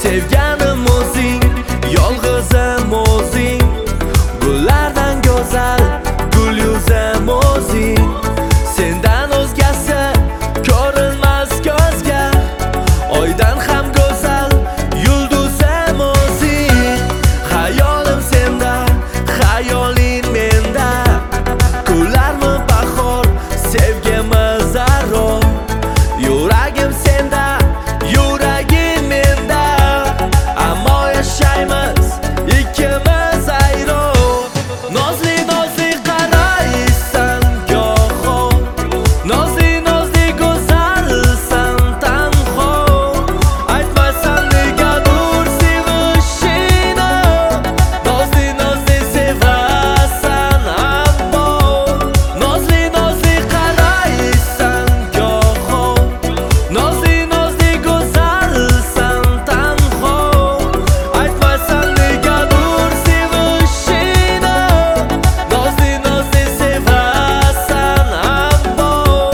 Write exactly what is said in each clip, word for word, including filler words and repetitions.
Sevganim o'zing, yolg'izim o'zing, gullardan go'zal gul yuzim o'zing. Sendan o'zgasi ko'rinmas ko'zga, oydan ham go'zal yulduzim o'zing. Hayolim senda, hayoling menda, kularmi bahor, sevgimi zarur. Yuragim senda, yuraging menda, ammo yashaymiz ikkimiz ayro. Nozli nozli qaraysan goho, nozli nozli go'zalsan tanho. Aytmasan negadur sevishingni, nozli nozli sevasan ammo. Nozli nozli qaraysan goho, nozli nozli go'zalsan tanho. Aytmasan negadur sevishingni, nozli nozli sevasan ammo.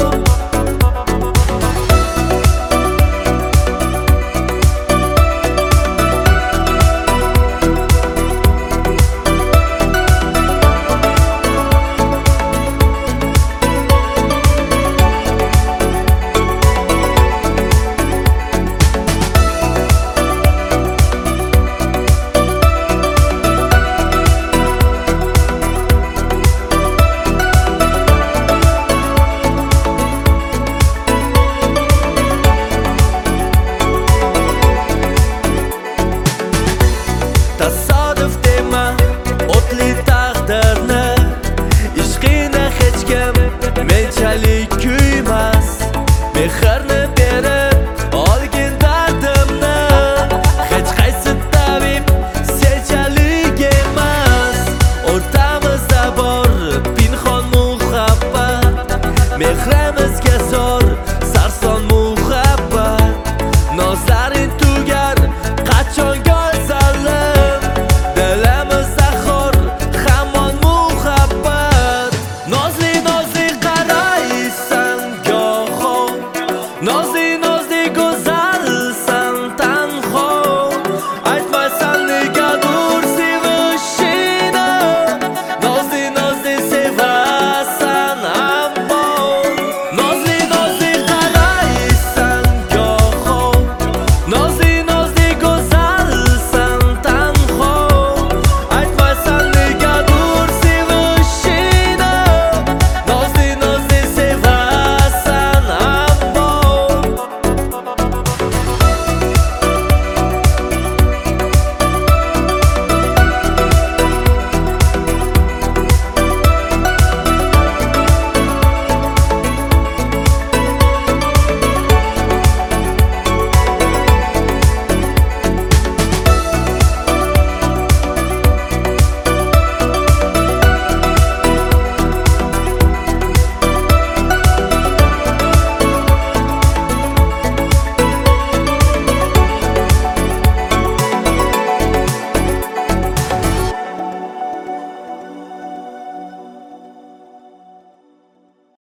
Tasodif dema o'tli taqdirni, ishqingni hech kim menchalik kuymas. Mehrni berib olgin dardimni, hech qaysi tabib sechalik emas. O'rtamizda bor pinhon muhabbat, mehrimizga zor sarson muhabbat. Nozlaring tugar qachon go'zalim, dilimizda xor hamon muhabbat. Nozli nozli qaraysan goho, nozli nozli